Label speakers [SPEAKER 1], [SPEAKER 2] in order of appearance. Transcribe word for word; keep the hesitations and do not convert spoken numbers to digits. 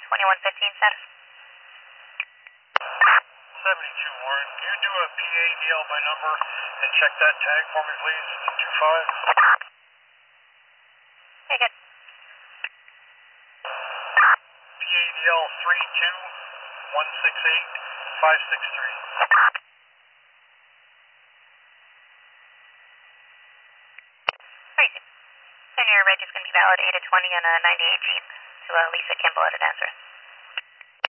[SPEAKER 1] twenty-one fifteen status.
[SPEAKER 2] seventy-two Warren, can you do a P A D L by number and check that tag for me, please? two five.
[SPEAKER 1] Take it.
[SPEAKER 2] P A D L three two one six eight five six three.
[SPEAKER 1] Crazy. And your reg is going to be valid eight to twenty on a ninety-eight Jeep to uh, Lisa Kimball at Nazareth.